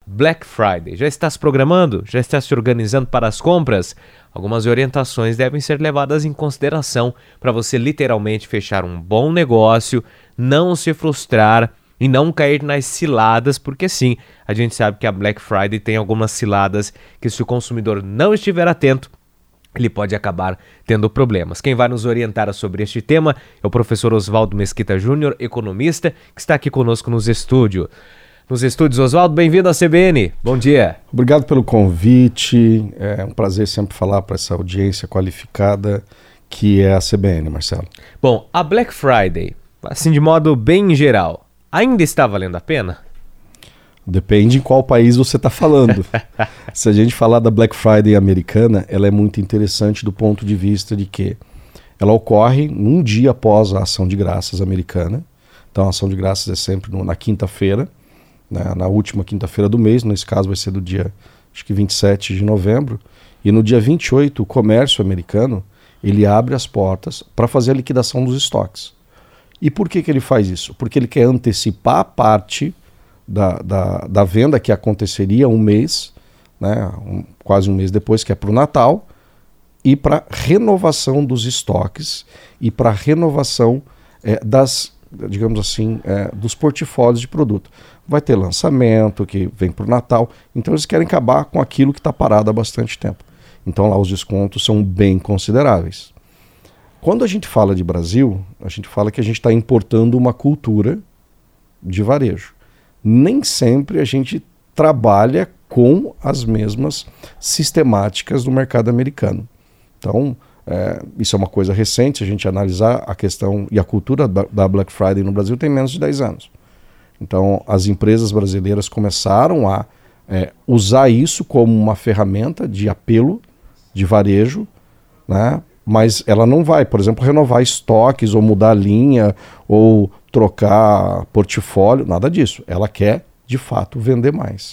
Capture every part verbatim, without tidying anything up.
Black Friday. Já está se programando? Já está se organizando para as compras? Algumas orientações devem ser levadas em consideração para você literalmente fechar um bom negócio, não se frustrar e não cair nas ciladas, porque sim, a gente sabe que a Black Friday tem algumas ciladas que, se o consumidor não estiver atento, ele pode acabar tendo problemas. Quem vai nos orientar sobre este tema é o professor Oswaldo Mesquita Júnior, economista, que está aqui conosco nos estúdios. Nos estúdios, Oswaldo, bem-vindo à C B N. Bom dia. Obrigado pelo convite. É um prazer sempre falar para essa audiência qualificada que é a C B N, Marcelo. Bom, a Black Friday, assim de modo bem geral, ainda está valendo a pena? Depende em qual país você está falando. Se a gente falar da Black Friday americana, ela é muito interessante do ponto de vista de que ela ocorre um dia após a ação de graças americana. Então a ação de graças é sempre no, na quinta-feira, né, na última quinta-feira do mês, nesse caso vai ser do dia acho que vinte e sete de novembro. E no dia vinte e oito o comércio americano ele abre as portas para fazer a liquidação dos estoques. E por que, que ele faz isso? Porque ele quer antecipar a parte Da, da, da venda que aconteceria um mês, né, um, quase um mês depois, que é para o Natal, e para renovação dos estoques e para renovação é, das, digamos assim, é, dos portfólios de produto. Vai ter lançamento que vem para o Natal, então eles querem acabar com aquilo que está parado há bastante tempo. Então lá os descontos são bem consideráveis. Quando a gente fala de Brasil, a gente fala que a gente está importando uma cultura de varejo. Nem sempre a gente trabalha com as mesmas sistemáticas do mercado americano. Então, é, isso é uma coisa recente, se a gente analisar a questão e a cultura da Black Friday no Brasil tem menos de dez anos. Então, as empresas brasileiras começaram a é, usar isso como uma ferramenta de apelo, de varejo, né? Mas ela não vai, por exemplo, renovar estoques ou mudar linha ou trocar portfólio, nada disso. Ela quer, de fato, vender mais.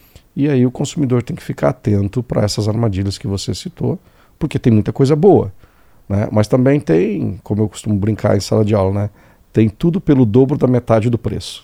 E aí o consumidor tem que ficar atento para essas armadilhas que você citou, porque tem muita coisa boa, né? Mas também tem, como eu costumo brincar em sala de aula, né? Tem tudo pelo dobro da metade do preço.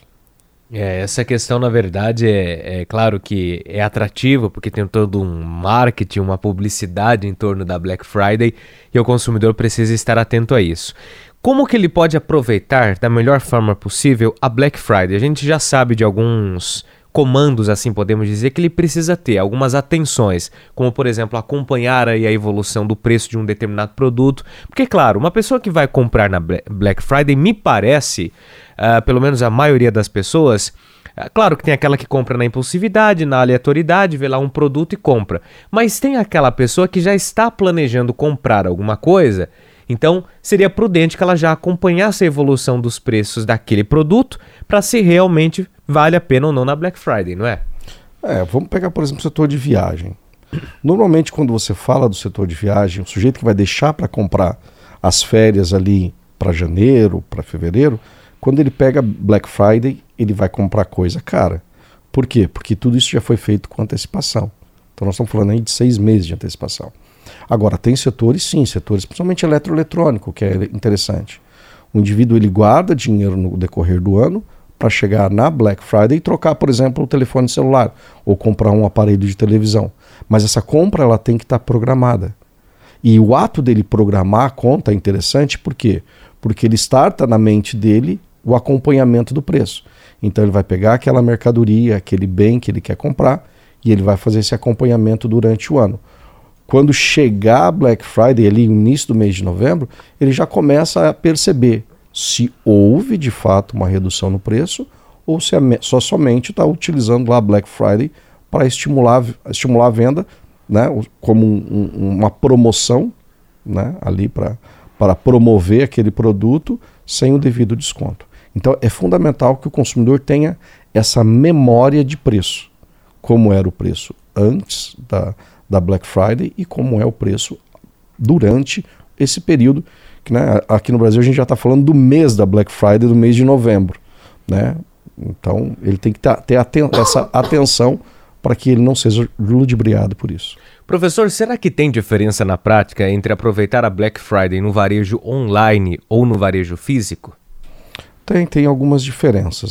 É, essa questão, na verdade, é, é claro que é atrativo, porque tem todo um marketing, uma publicidade em torno da Black Friday, e o consumidor precisa estar atento a isso. Como que ele pode aproveitar da melhor forma possível a Black Friday? A gente já sabe de alguns comandos, assim podemos dizer, que ele precisa ter, algumas atenções, como por exemplo acompanhar aí a evolução do preço de um determinado produto, porque claro, uma pessoa que vai comprar na Black Friday, me parece, uh, pelo menos a maioria das pessoas, uh, claro que tem aquela que compra na impulsividade, na aleatoriedade, vê lá um produto e compra, mas tem aquela pessoa que já está planejando comprar alguma coisa. Então, seria prudente que ela já acompanhasse a evolução dos preços daquele produto para se realmente vale a pena ou não na Black Friday, não é? É, vamos pegar, por exemplo, o setor de viagem. Normalmente, quando você fala do setor de viagem, o sujeito que vai deixar para comprar as férias ali para janeiro, para fevereiro, quando ele pega Black Friday, ele vai comprar coisa cara. Por quê? Porque tudo isso já foi feito com antecipação. Então, nós estamos falando aí de seis meses de antecipação. Agora, tem setores, sim, setores, principalmente eletroeletrônico, que é interessante. O indivíduo ele guarda dinheiro no decorrer do ano para chegar na Black Friday e trocar, por exemplo, o telefone celular ou comprar um aparelho de televisão. Mas essa compra ela tem que estar programada. E o ato dele programar a conta é interessante, por quê? Porque ele starta na mente dele o acompanhamento do preço. Então ele vai pegar aquela mercadoria, aquele bem que ele quer comprar e ele vai fazer esse acompanhamento durante o ano. Quando chegar a Black Friday, ali no início do mês de novembro, ele já começa a perceber se houve de fato uma redução no preço ou se é só somente está utilizando lá a Black Friday para estimular, estimular a venda, né, como um, um, uma promoção, né, ali para para promover aquele produto sem o devido desconto. Então é fundamental que o consumidor tenha essa memória de preço, como era o preço antes da da Black Friday e como é o preço durante esse período, que, né, aqui no Brasil a gente já está falando do mês da Black Friday, do mês de novembro, né? Então ele tem que ter aten- essa atenção para que ele não seja ludibriado por isso. Professor, será que tem diferença na prática entre aproveitar a Black Friday no varejo online ou no varejo físico? Tem, tem algumas diferenças, né?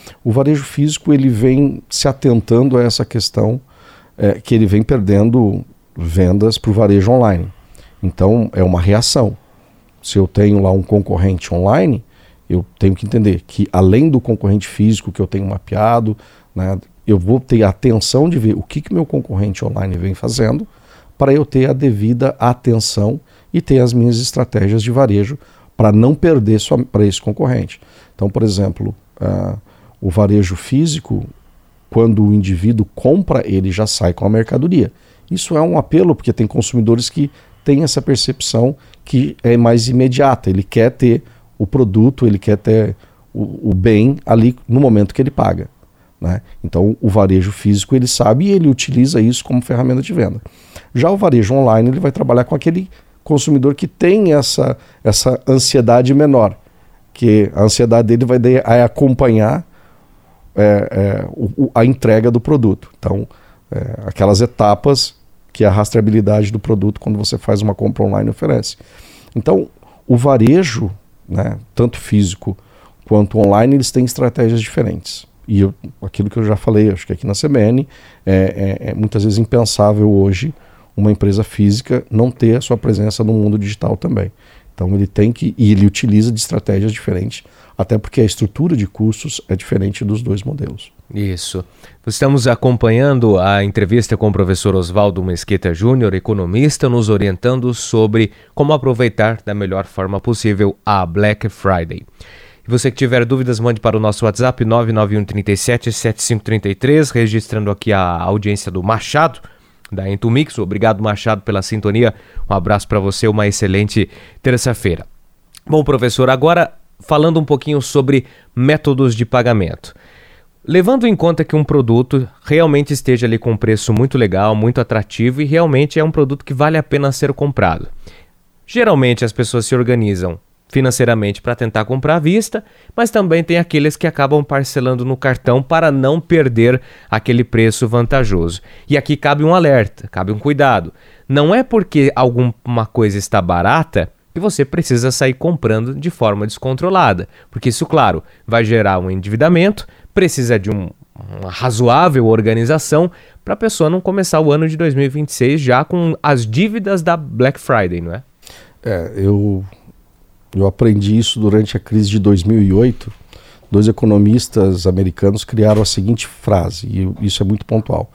O varejo físico ele vem se atentando a essa questão é, que ele vem perdendo vendas para o varejo online. Então é uma reação. Se eu tenho lá um concorrente online, eu tenho que entender que além do concorrente físico que eu tenho mapeado, né, eu vou ter a atenção de ver o que que meu concorrente online vem fazendo para eu ter a devida atenção e ter as minhas estratégias de varejo para não perder para esse concorrente. Então, por exemplo, uh, o varejo físico, quando o indivíduo compra, ele já sai com a mercadoria. Isso é um apelo, porque tem consumidores que têm essa percepção que é mais imediata. Ele quer ter o produto, ele quer ter o, o bem ali no momento que ele paga, né? Então, o varejo físico, ele sabe e ele utiliza isso como ferramenta de venda. Já o varejo online, ele vai trabalhar com aquele consumidor que tem essa, essa ansiedade menor, que a ansiedade dele vai de, é acompanhar é, é, o, a entrega do produto. Então, é, aquelas etapas que a rastreabilidade do produto, quando você faz uma compra online, oferece. Então, o varejo, né, tanto físico quanto online, eles têm estratégias diferentes. E eu, aquilo que eu já falei, acho que aqui na C B N, é, é, é muitas vezes impensável hoje uma empresa física não ter a sua presença no mundo digital também. Então ele tem que, e ele utiliza de estratégias diferentes, até porque a estrutura de custos é diferente dos dois modelos. Isso. Estamos acompanhando a entrevista com o professor Oswaldo Mesquita Júnior, economista, nos orientando sobre como aproveitar da melhor forma possível a Black Friday. E você que tiver dúvidas, mande para o nosso WhatsApp nove nove um três sete sete cinco três três, registrando aqui a audiência do Machado, da Entumix. Obrigado, Machado, pela sintonia. Um abraço para você, uma excelente terça-feira. Bom, professor, agora falando um pouquinho sobre métodos de pagamento. Levando em conta que um produto realmente esteja ali com um preço muito legal, muito atrativo e realmente é um produto que vale a pena ser comprado. Geralmente as pessoas se organizam financeiramente para tentar comprar à vista, mas também tem aqueles que acabam parcelando no cartão para não perder aquele preço vantajoso. E aqui cabe um alerta, cabe um cuidado. Não é porque alguma coisa está barata que você precisa sair comprando de forma descontrolada, porque isso, claro, vai gerar um endividamento, precisa de um, uma razoável organização para a pessoa não começar o ano de dois mil e vinte e seis já com as dívidas da Black Friday, não é? É, eu... Eu aprendi isso durante a crise de dois mil e oito. Dois economistas americanos criaram a seguinte frase, e isso é muito pontual.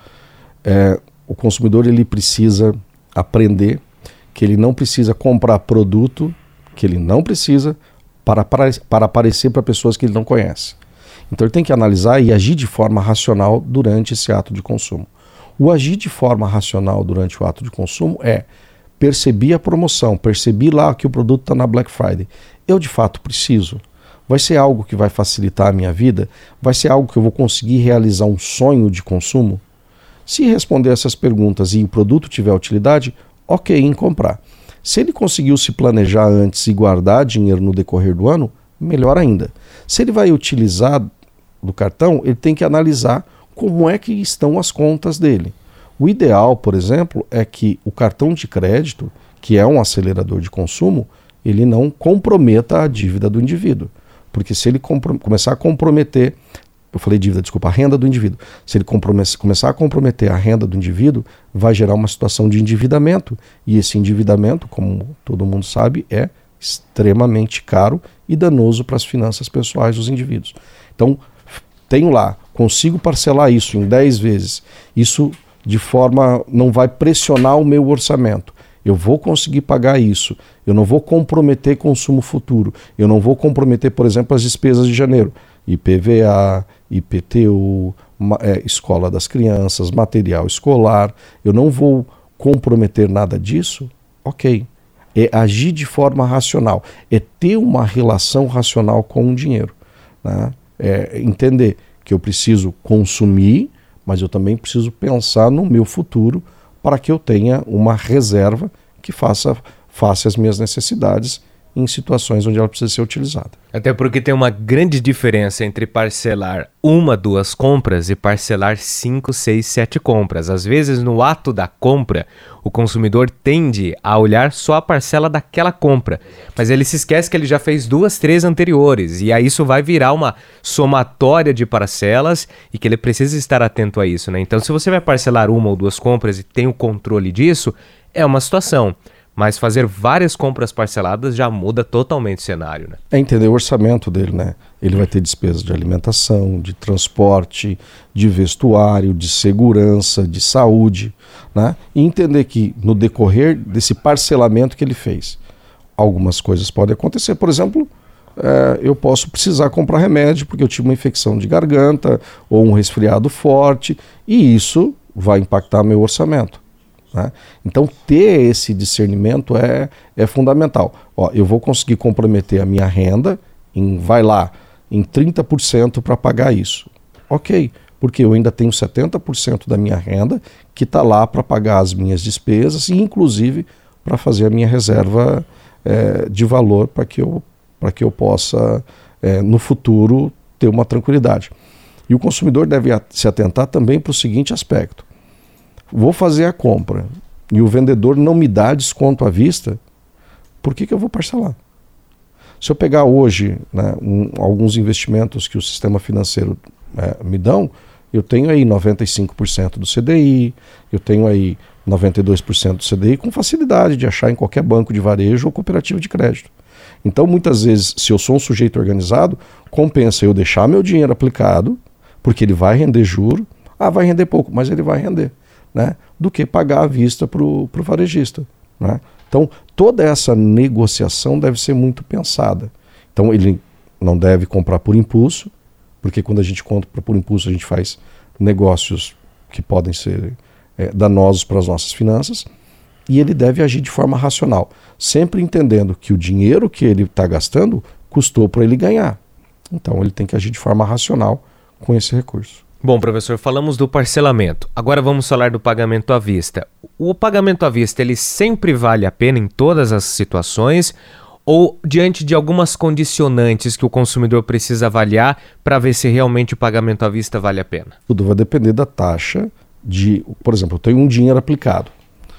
É, o consumidor ele precisa aprender que ele não precisa comprar produto que ele não precisa para, para, para aparecer para pessoas que ele não conhece. Então ele tem que analisar e agir de forma racional durante esse ato de consumo. O agir de forma racional durante o ato de consumo é: percebi a promoção, percebi lá que o produto está na Black Friday. Eu de fato preciso? Vai ser algo que vai facilitar a minha vida? Vai ser algo que eu vou conseguir realizar um sonho de consumo? Se responder essas perguntas e o produto tiver utilidade, ok em comprar. Se ele conseguiu se planejar antes e guardar dinheiro no decorrer do ano, melhor ainda. Se ele vai utilizar do cartão, ele tem que analisar como é que estão as contas dele. O ideal, por exemplo, é que o cartão de crédito, que é um acelerador de consumo, ele não comprometa a dívida do indivíduo. Porque se ele começar a comprometer, eu falei dívida, desculpa, a renda do indivíduo. Se ele começar a comprometer a renda do indivíduo, vai gerar uma situação de endividamento. E esse endividamento, como todo mundo sabe, é extremamente caro e danoso para as finanças pessoais dos indivíduos. Então, tenho lá, consigo parcelar isso em dez vezes. Isso de forma, não vai pressionar o meu orçamento. Eu vou conseguir pagar isso. Eu não vou comprometer consumo futuro. Eu não vou comprometer, por exemplo, as despesas de janeiro. I P V A, I P T U, é, escola das crianças, material escolar. Eu não vou comprometer nada disso. Ok. É agir de forma racional. É ter uma relação racional com o dinheiro, né? É entender que eu preciso consumir, mas eu também preciso pensar no meu futuro para que eu tenha uma reserva que faça face às minhas necessidades em situações onde ela precisa ser utilizada. Até porque tem uma grande diferença entre parcelar uma, duas compras e parcelar cinco, seis, sete compras. Às vezes, no ato da compra, o consumidor tende a olhar só a parcela daquela compra, mas ele se esquece que ele já fez duas, três anteriores, e aí isso vai virar uma somatória de parcelas e que ele precisa estar atento a isso, né? Então, se você vai parcelar uma ou duas compras e tem o controle disso, é uma situação. Mas fazer várias compras parceladas já muda totalmente o cenário, né? É entender o orçamento dele, né? Ele vai ter despesas de alimentação, de transporte, de vestuário, de segurança, de saúde, né? E entender que no decorrer desse parcelamento que ele fez, algumas coisas podem acontecer. Por exemplo, é, eu posso precisar comprar remédio porque eu tive uma infecção de garganta ou um resfriado forte, e isso vai impactar meu orçamento. Né? Então ter esse discernimento é, é fundamental. Ó, eu vou conseguir comprometer a minha renda em, vai lá, em trinta por cento para pagar isso. Ok, porque eu ainda tenho setenta por cento da minha renda que está lá para pagar as minhas despesas e inclusive para fazer a minha reserva é, de valor para que eu, para que eu possa é, no futuro ter uma tranquilidade. E o consumidor deve se atentar também para o seguinte aspecto: vou fazer a compra e o vendedor não me dá desconto à vista, por que que eu vou parcelar? Se eu pegar hoje, né, um, alguns investimentos que o sistema financeiro é, me dão, eu tenho aí noventa e cinco por cento do C D I, eu tenho aí noventa e dois por cento do C D I com facilidade de achar em qualquer banco de varejo ou cooperativa de crédito. Então, muitas vezes, se eu sou um sujeito organizado, compensa eu deixar meu dinheiro aplicado, porque ele vai render juro. Ah, vai render pouco, mas ele vai render. Né, do que pagar à vista para o varejista. Né? Então, toda essa negociação deve ser muito pensada. Então, ele não deve comprar por impulso, porque quando a gente compra por impulso, a gente faz negócios que podem ser é, danosos para as nossas finanças, e ele deve agir de forma racional, sempre entendendo que o dinheiro que ele está gastando custou para ele ganhar. Então, ele tem que agir de forma racional com esse recurso. Bom, professor, falamos do parcelamento. Agora vamos falar do pagamento à vista. O pagamento à vista, ele sempre vale a pena em todas as situações ou diante de algumas condicionantes que o consumidor precisa avaliar para ver se realmente o pagamento à vista vale a pena? Tudo vai depender da taxa de... Por exemplo, eu tenho um dinheiro aplicado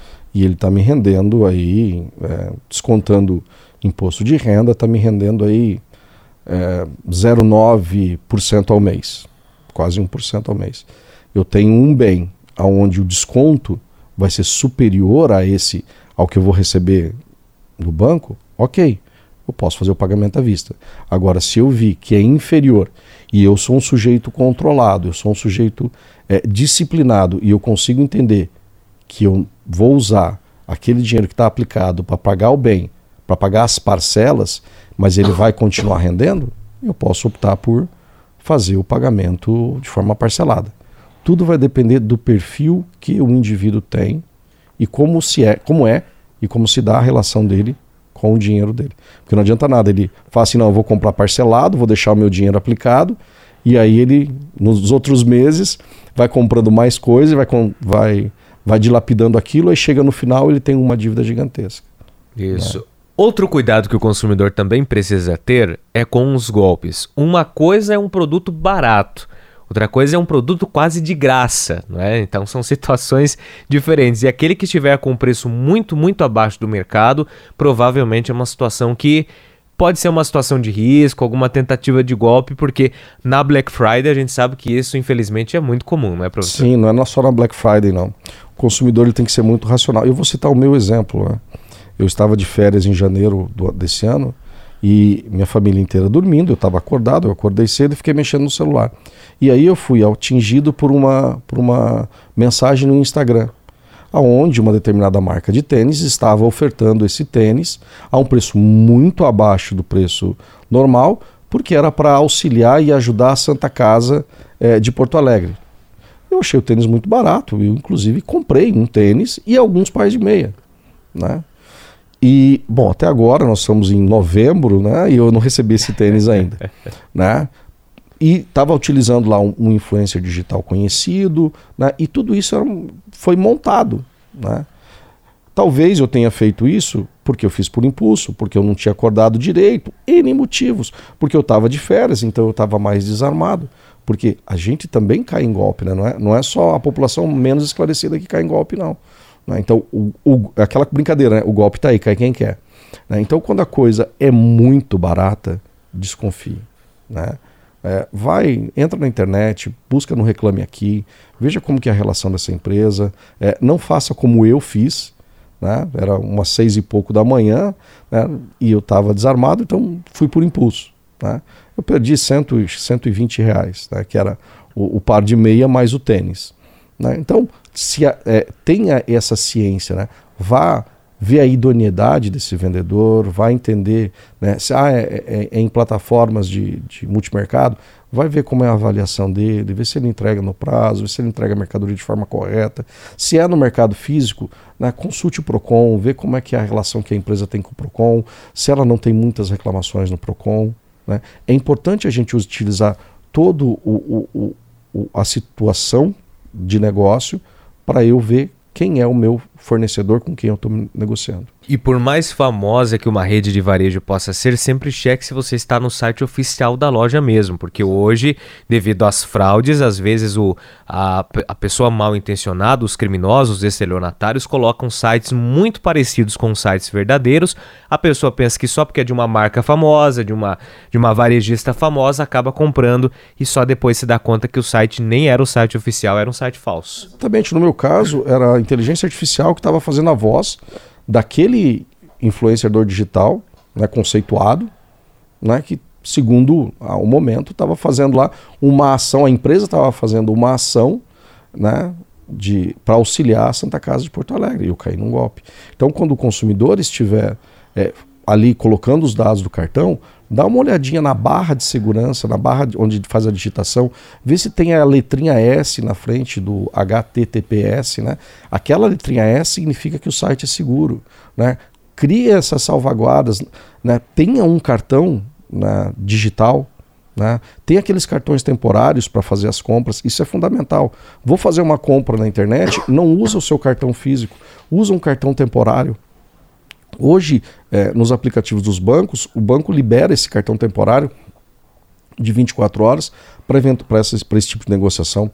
e ele está me rendendo aí, é, descontando imposto de renda, está me rendendo aí é, zero vírgula nove por cento ao mês. Quase um por cento ao mês. Eu tenho um bem onde o desconto vai ser superior a esse, ao que eu vou receber do banco, ok, eu posso fazer o pagamento à vista. Agora, se eu vi que é inferior e eu sou um sujeito controlado, eu sou um sujeito é, disciplinado e eu consigo entender que eu vou usar aquele dinheiro que está aplicado para pagar o bem, para pagar as parcelas, mas ele vai continuar rendendo, eu posso optar por fazer o pagamento de forma parcelada. Tudo vai depender do perfil que o indivíduo tem e como, se é, como é e como se dá a relação dele com o dinheiro dele. Porque não adianta nada, ele fala assim, não, eu vou comprar parcelado, vou deixar o meu dinheiro aplicado, e aí ele, nos outros meses, vai comprando mais coisa, vai, vai, vai dilapidando aquilo, aí chega no final ele tem uma dívida gigantesca. Isso. Né? Outro cuidado que o consumidor também precisa ter é com os golpes. Uma coisa é um produto barato, outra coisa é um produto quase de graça, não é? Então são situações diferentes. E aquele que estiver com um preço muito, muito abaixo do mercado, provavelmente é uma situação que pode ser uma situação de risco, alguma tentativa de golpe, porque na Black Friday a gente sabe que isso, infelizmente, é muito comum, não é, professor? Sim, não é só na Black Friday, não. O consumidor ele tem que ser muito racional. Eu vou citar o meu exemplo, né? Eu estava de férias em janeiro do, desse ano e minha família inteira dormindo, eu estava acordado, eu acordei cedo e fiquei mexendo no celular. E aí eu fui atingido por uma, por uma mensagem no Instagram, onde uma determinada marca de tênis estava ofertando esse tênis a um preço muito abaixo do preço normal, porque era para auxiliar e ajudar a Santa Casa é, de Porto Alegre. Eu achei o tênis muito barato, eu inclusive comprei um tênis e alguns pares de meia, né? E, bom, até agora nós estamos em novembro, né? E eu não recebi esse tênis ainda, né? E estava utilizando lá um, um influencer digital conhecido, né? E tudo isso era, foi montado, né? Talvez eu tenha feito isso porque eu fiz por impulso, porque eu não tinha acordado direito, N motivos, porque eu estava de férias, então eu estava mais desarmado. Porque a gente também cai em golpe, né? Não é, não é só a população menos esclarecida que cai em golpe, não. Né? Então, o, o, aquela brincadeira, né? O golpe está aí, cai quem quer. Né? Então, quando a coisa é muito barata, desconfie. Né? É, vai, entra na internet, busca no Reclame Aqui, veja como que é a relação dessa empresa. É, não faça como eu fiz, né? Era umas seis e pouco da manhã, né? E eu estava desarmado, então fui por impulso. Né? Eu perdi cento, cento e vinte reais, né? Que era o, o par de meia mais o tênis. Né? Então, se a, é, tenha essa ciência, né? Vá ver a idoneidade desse vendedor, vá entender, né? Se ah, é, é, é em plataformas de, de multimercado, vai ver como é a avaliação dele, ver se ele entrega no prazo, ver se ele entrega a mercadoria de forma correta. Se é no mercado físico, né, consulte o PROCON, vê como é que é a relação que a empresa tem com o PROCON, se ela não tem muitas reclamações no PROCON. Né? É importante a gente utilizar toda o, o, a situação de negócio para eu ver quem é o meu fornecedor com quem eu estou negociando. E por mais famosa que uma rede de varejo possa ser, sempre cheque se você está no site oficial da loja mesmo, porque hoje, devido às fraudes, às vezes o, a, a pessoa mal intencionada, os criminosos, os estelionatários, colocam sites muito parecidos com sites verdadeiros. A pessoa pensa que só porque é de uma marca famosa, de uma, de uma varejista famosa, acaba comprando e só depois se dá conta que o site nem era o site oficial, era um site falso. Exatamente, no meu caso, era a inteligência artificial que estava fazendo a voz daquele influenciador digital, né, conceituado, né, que segundo ah, o momento estava fazendo lá uma ação, a empresa estava fazendo uma ação, né, para auxiliar a Santa Casa de Porto Alegre, e eu caí num golpe. Então, quando o consumidor estiver é, ali colocando os dados do cartão, dá uma olhadinha na barra de segurança, na barra onde faz a digitação, vê se tem a letrinha S na frente do H T T P S, né? Aquela letrinha S significa que o site é seguro, né? Crie essas salvaguardas, né? Tenha um cartão, né, digital, né? Tem aqueles cartões temporários para fazer as compras, isso é fundamental. Vou fazer uma compra na internet, não usa o seu cartão físico, usa um cartão temporário. Hoje, é, nos aplicativos dos bancos, o banco libera esse cartão temporário de vinte e quatro horas para esse, esse tipo de negociação.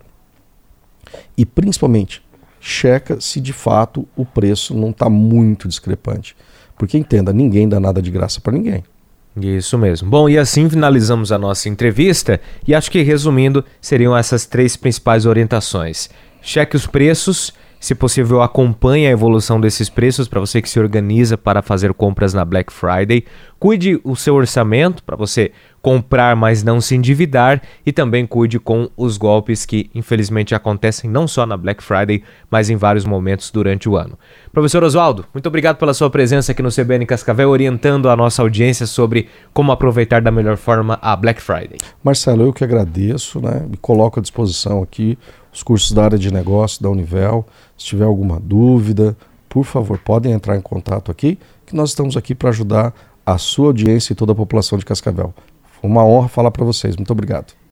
E, principalmente, checa se de fato o preço não está muito discrepante. Porque, entenda, ninguém dá nada de graça para ninguém. Isso mesmo. Bom, e assim finalizamos a nossa entrevista e acho que, resumindo, seriam essas três principais orientações. Cheque os preços. Se possível, acompanhe a evolução desses preços para você que se organiza para fazer compras na Black Friday. Cuide o seu orçamento para você comprar, mas não se endividar. E também cuide com os golpes que, infelizmente, acontecem não só na Black Friday, mas em vários momentos durante o ano. Professor Oswaldo, muito obrigado pela sua presença aqui no C B N Cascavel, orientando a nossa audiência sobre como aproveitar da melhor forma a Black Friday. Marcelo, eu que agradeço, né? Me coloco à disposição aqui os cursos da área de negócio da Univel. Se tiver alguma dúvida, por favor, podem entrar em contato aqui, que nós estamos aqui para ajudar a sua audiência e toda a população de Cascavel. Foi uma honra falar para vocês. Muito obrigado.